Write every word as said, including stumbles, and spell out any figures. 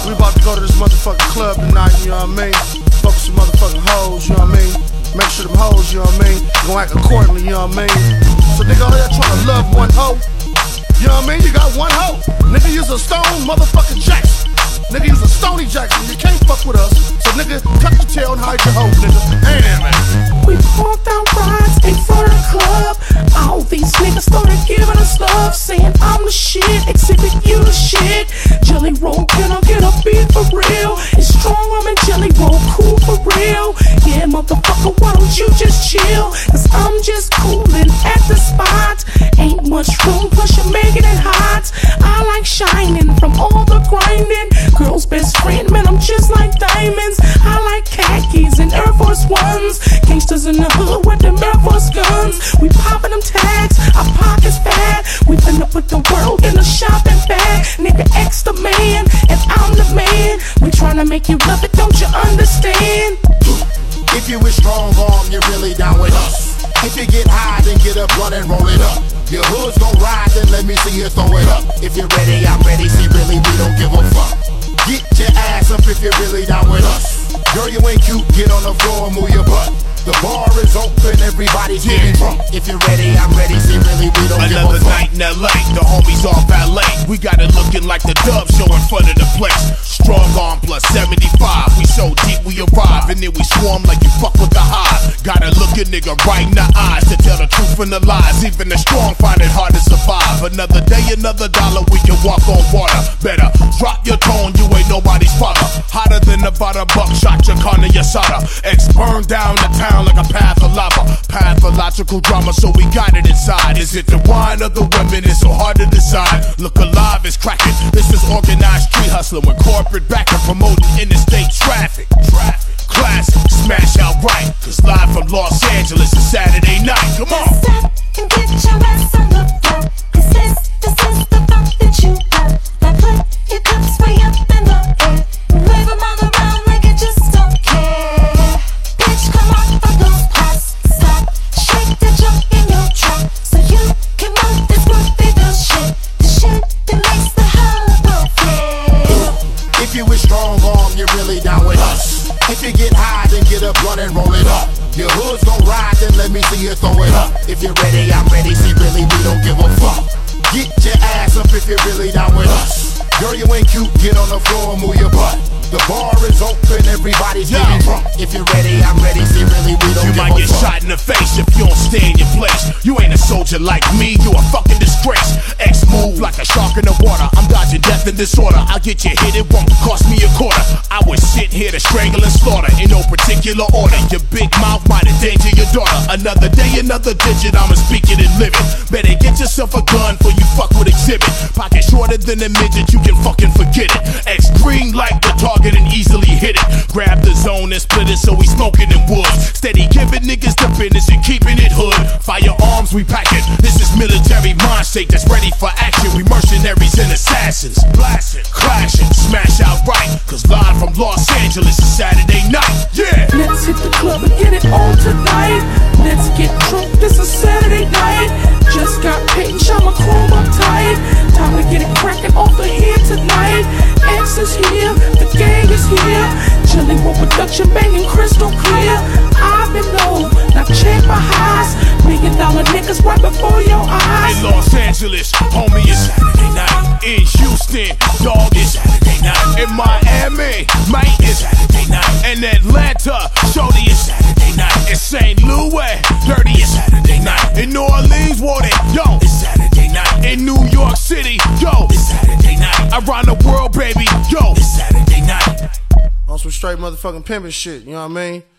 We about to go to this motherfucking club tonight, you know what I mean? Fuck some motherfucking hoes, you know what I mean? Make sure them hoes, you know what I mean? Gon' act accordingly, you know what I mean? So nigga, all y'all trying to love one hoe. You know what I mean? You got one hoe. Nigga, you's a stone motherfucking Jackson. Nigga, you's a Stony Jackson. You can't fuck with us. So nigga, tuck your tail and hide your hoe, nigga. Ain't it, man? We pumped out rides in front of the club. All these niggas started giving us love, saying I'm the shit, exhibit you the shit. Jelly roll, can I get a beat for real? It's strong rum and jelly roll, cool for real. Yeah, motherfucker, why don't you just chill? Cause I'm just coolin' at the spot. Ain't much room, plus you're making it hot. I like shining from all the grinding. Girl's best friend, man, I'm just like diamonds. I like khakis and Air Force Ones. Gangsters in the hood with them Air Force guns. We poppin' them tags, our pockets fat. We finna put the world in a shopping bag. Nigga X the man, and I'm the man. We tryna make you love it, don't you understand? If you with strong arm, you're really down with us. If you get high, then get up, blood and roll it up. Your hood's gon' ride, then let me see you throw it up. If you're ready, I'm ready, see really, we don't give a fuck. Get your ass up if you're really down with us. Girl, you ain't cute, get on the floor and move your butt. The bar is open, everybody's getting drunk. If you're ready, I'm ready, see really, we don't give a fuck. Another night in L A, the homies all ballet. We got it looking like the Dub show in front of the place. Strong arm plus seventy-five, we so deep we arrive. And then we swarm like you fuck with the hive. Gotta look a nigga right in the eyes to tell the truth from the lies. Even the strong find it hard to survive. Another day, another dollar, we can walk on water. Better drop your tone, you ain't nobody's father. Hotter than about a buckshot, your Carne Asada. X burn down the town like a path of lava. Pathological drama, so we got it inside. Is it the wine or the women? It's so hard to decide. Look alive, it's cracking. This is organized street hustling with corporate backing, promoting interstate traffic. Traffic, classic, smash out right. Cause live from Los Angeles is Saturday night. Come on. Stop and get your ass on the floor. This is, this is the funk that you love. Now put your cups way up in the air. Wave them all around like you just don't care. Bitch, come on, fuck those past. Stop, shake the junk in your trunk, so you can move this groovy little shit. The shit that makes the whole world feel. If you with strong arm, you're really down with us. If you get high, then get up, run and roll it up. Your hood's gon' ride, then let me see you throw it up. If you're ready, I'm ready, see really, we don't give a fuck. Get your ass up if you're really down with us. Girl, you ain't cute, get on the floor and move your butt. The bar is open, everybody's Yo. getting drunk. If you're ready, I'm ready, see really, we don't You give might a get fuck. shot in the face if you don't stay in your place. You ain't a soldier like me, you a fucking disgrace. X move like a shark in the water. I'm dodging death and disorder. I'll get you hit, it won't cost me a quarter. I was sent here to strangle and slaughter in no particular order. Your big mouth might endanger your daughter. Another day, another digit, I'ma speak it and live it. Better get yourself a gun for you fuck with exhibit. Pocket shorter than a midget, you can fucking forget it. X green like the target and easily hit it. Grab the zone and split it so we smoking in woods. Steady giving niggas the business and keeping it hood. Firearms we packing. This is military mind state that's ready for action. We mercenaries and assassins. Blasting, clashing, smash out right. Cause live from Los Angeles is Saturday night. Yeah! Let's hit the club and get it on tonight. Let's get drunk, this is Saturday night. Just got paid, shot my chrome up tight. Time to get it crackin' off the head tonight. X is here, the gang is here. Jelly Roll production banging crystal clear. I've been low, now check my highs. Million dollar niggas right before your eyes. In Los Angeles, homie, it's Saturday night. In Houston, dog, it's Saturday night. In Miami, mate, it's Saturday night. In Atlanta, shorty, it's Saturday night. In Saint Louis, dirty, it's Saturday night. In New Orleans, water, yo, it's Saturday night. In New York City, yo, it's Saturday night. Around the world, baby, yo, it's Saturday night. On some straight motherfucking pimpin' shit, you know what I mean?